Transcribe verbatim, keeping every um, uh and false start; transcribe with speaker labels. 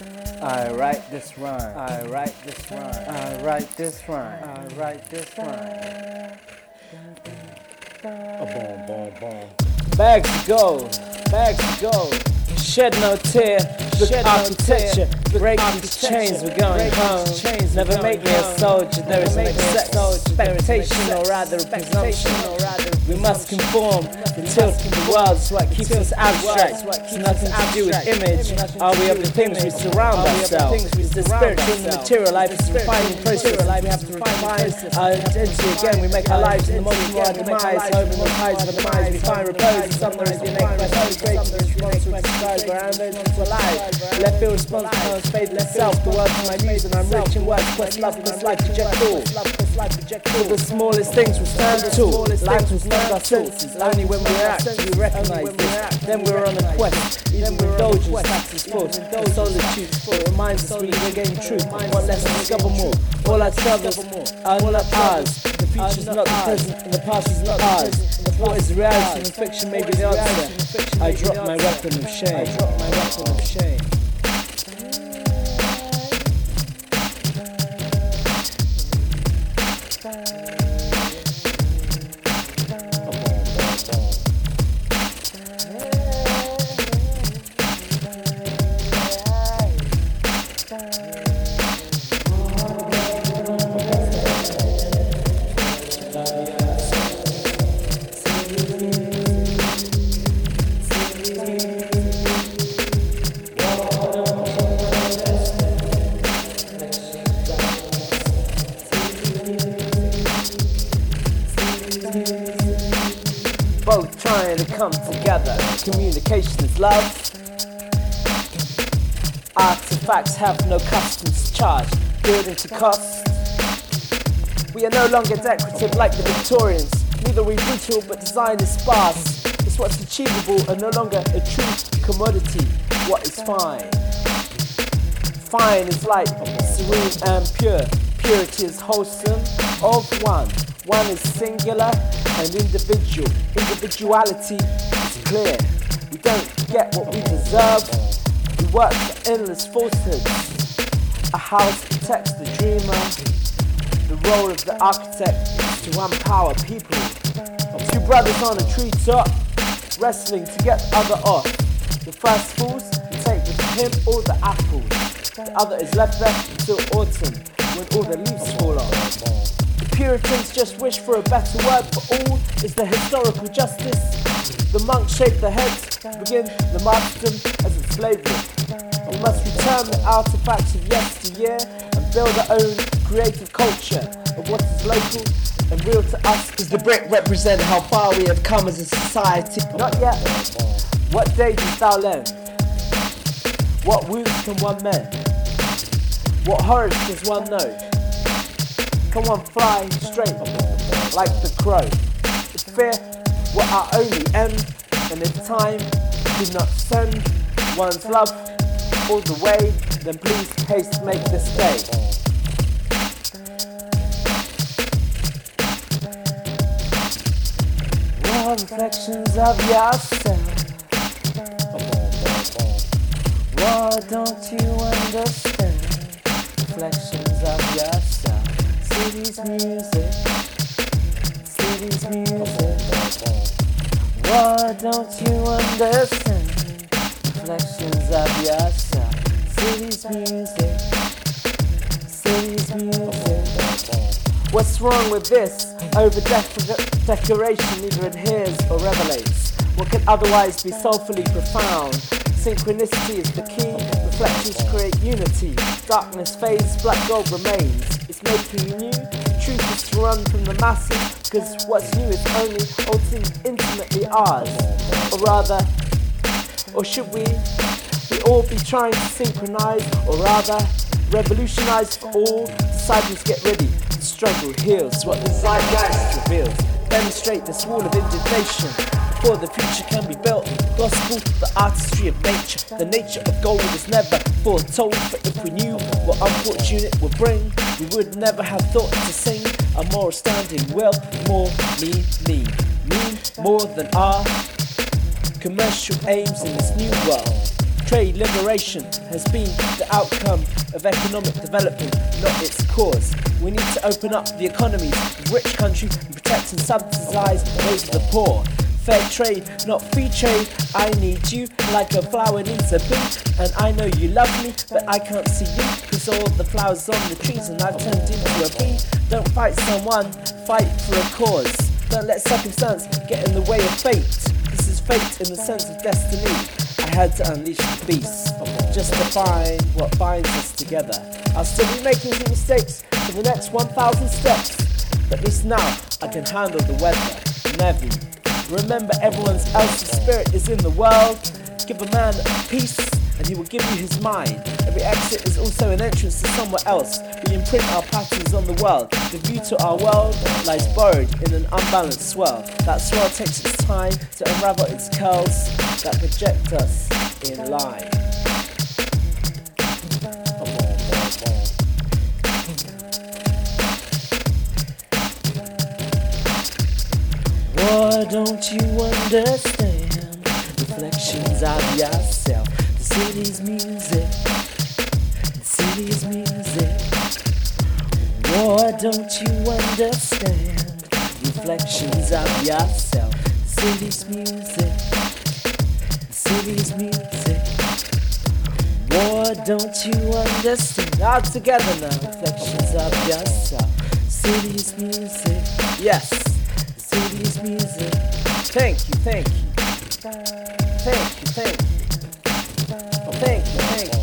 Speaker 1: I write this rhyme. I write this rhyme. I write this rhyme. I write this rhyme. A boom, boom, boom. Bags of gold, bags of gold. Shed no tear, look architecture, break these chains, we're going home. Never make me a soldier, there is an expectation or rather a presumption. We must conform, the tilt of the world is what keeps us abstract. It's nothing to do with image, are we of the things we surround ourselves? It's the spiritual and the material life, it's a refining process. We have to refine our identity again, we make our lives in the most of our demise. Hoping the ties of the demise, we find repose in some there is the innate quest, great response to exercise. Around those ones alive. Left field response to my faith in self. The words of my muse and I'm rich in words. Quest love quest life project all. All the smallest things we stand tall. Life will stand our senses. Only when we act we recognise this. Then we're on a quest. Even with indulgence that's is forced. The solitude it reminds us we regain truth. One less to discover more. All our struggles are not ours. The future's not the present and the past is not ours. What is reality and fiction may be the answer. I drop my weapon of shame. I drop my weapon of shame. Both trying to come together. Communication is love. Artifacts have no customs charged, building to cost. We are no longer decorative like the Victorians. Neither are we brutal, but design is sparse. It's what's achievable and no longer a true commodity. What is fine? Fine is light, serene and pure. Purity is wholesome, of one. One is singular and individual. Individuality is clear. We don't get what we deserve. We work for endless falsehoods. A house protects the dreamer. The role of the architect is to empower people. Two brothers on a treetop, wrestling to get the other off. The first falls to take with him all the apples. The other is left there until autumn, when all the leaves fall off. Puritans just wish for a better word for all is the historical justice. The monks shape the heads, begin the martyrdom as a slavery. We must return the artifacts of yesteryear and build our own creative culture of what is local and real to us. Does the brick represent how far we have come as a society? Not yet. What day does thou learn? What wounds can one mend? What horrors does one know? Can one fly straight like the crow? If fear were our only end, and if time did not send one's love all the way, then please haste make this day. Well, reflections of yourself. Why don't you understand? Reflections of yourself. City's music, city's music. Why don't you understand? Reflections of yourself. City's music, city's music. What's wrong with this? Over decoration neither adheres or revelates what can otherwise be soulfully profound. Synchronicity is the key. Reflections create unity. Darkness fades, black gold remains. It's making new. Truth is to run from the masses, because what's new is only ultimately intimately ours. Or rather, or should we? We all be trying to synchronize, or rather, revolutionize for all. Disciples get ready. The struggle heals what the zeitgeist reveals. Demonstrate this wall of indignation before the future can be built. Gospel, the artistry of nature. The nature of gold is never foretold, but if we knew what unfortunate it would bring, we would never have thought to sing a moral standing will more mean, mean, mean more than our commercial aims in this new world. Trade liberation has been the outcome of economic development, not its cause. We need to open up the economies of rich countries and protect and subsidize those of the poor. Fair trade, not free trade. I need you like a flower needs a bee. And I know you love me, but I can't see you, cause all the flowers on the trees and I've turned into a bee. Don't fight someone, fight for a cause. Don't let circumstance get in the way of fate. This is fate in the sense of destiny. I had to unleash the beast, just to find what binds us together. I'll still be making some mistakes for the next one thousand steps, but at least now I can handle the weather. Never. Remember, everyone else's spirit is in the world. Give a man peace and he will give you his mind. Every exit is also an entrance to somewhere else. We imprint our patterns on the world. The view to our world lies buried in an unbalanced swirl. That swirl takes its time to unravel its curls that project us in line. Why don't you understand? Reflections of yourself. The city's music. The city's music. Why don't you understand? Reflections of yourself. The city's music. The city's music. Why don't you understand? All together now. Reflections of yourself. City's music. Yes. City's music. Thank you, thank you. Thank you, thank you. Thank you, thank you.